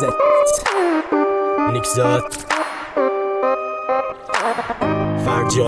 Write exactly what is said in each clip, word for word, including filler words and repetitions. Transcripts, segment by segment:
کاست نیکزاد فرجا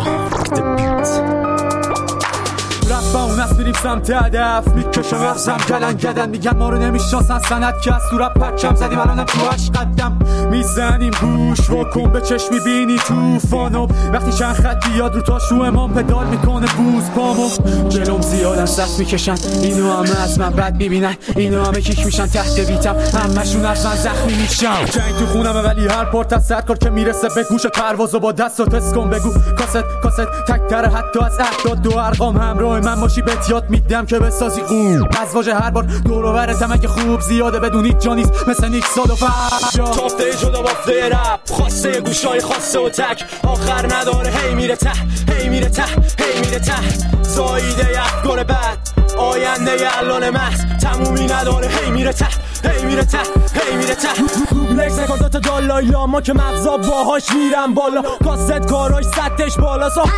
رفت اون از میریم سمت هدف میکشم افزم گلن گدن میگن ما رو نمیشناسن سند که از تو رپ پرچم زدیم الانم تو هشت قدم میزنیم گوش واکن به چشم میبینی توفانو وقتی چند خط بیاد رو تا شو امام پدال میکنه بوز پامو جلوم زیاد از دست میکشن اینو همه از من بد میبینن اینو همه کیک میشن تحت بیتم همشون از من زخمی میشن جنگ تو خونمه ولی هر پارت از سرکار که میرسه به گوش پروازو با دست و تست کن بگو کاست کاست تکتره حتی از اعداد دو ارقام همراه من باشی بهت یاد میدم که بسازی قوم از واژه هر بار دور و برتم اگه خوب زیاده بدونید جا نیست مثل نیک سال و فرجا تافته جدا بافته رپ خواسته گوشای خاصه و تک آخر نداره هی میره ته هی میره ته هی میره ته زاییده افکار بد آینده الان محض تمومی نداره هی میره ته هی میره ته هی میره ته لکس نکن دوتا دالای لاما که مغزا باهاش میرم بالا کاست کاراش سطحش بالا سا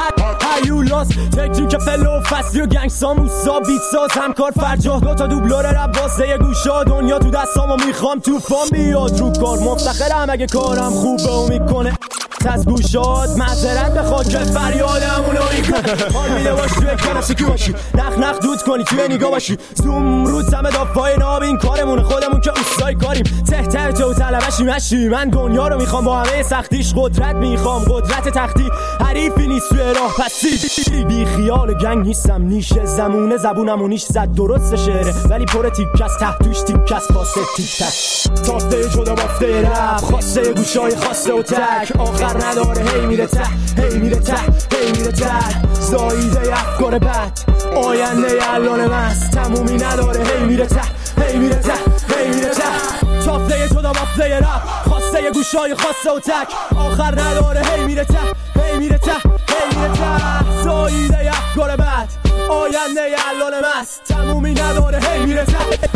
هیولاس تکنیک فلو فصلی و گنگ ساموسا بیت ساز همکار فرجا دوتا دوبلور رب واسه گوشا دنیا تو دستامو میخوام توفان بیاد رو کار مفتخرم اگه کارم خوبه و میکنه از گوشات معذرت بخواد که فریادمونو میکنه حال میده باش توی کلاسیکی باشی نخ نخ دود کنی توی نگاه باشی زوم رو سمه دافای ناب این کارمونه خودمون که اوستای کاریم ته ته تو طلبشی مشی من دنیا رو میخوام با همه سختیش قدرت میخوام قدرت تختی حریفی نیست توی راه پسی بی خیال گنگ نیستم نیشه زمونه زبونمو نیش زد درست شعره ولی پر تیکس ته توش تیکس پاسه تیک تک تافته جدا بافته رپ خواسته گوشای خاصه و تک آخر نداره هی میره ته هی میره ته هی میره ته زاییده افکار بد آینده الان مست تمومی نداره هی میره ته هی میره ته هی میره ته تافته جدا بافته رپ خواسته گوشای خاصه و تک آخر نداره هی میره ته هی میره ته هی میره ته زاییده افکار بد آینده الان مست تمومی نداره هی میره ته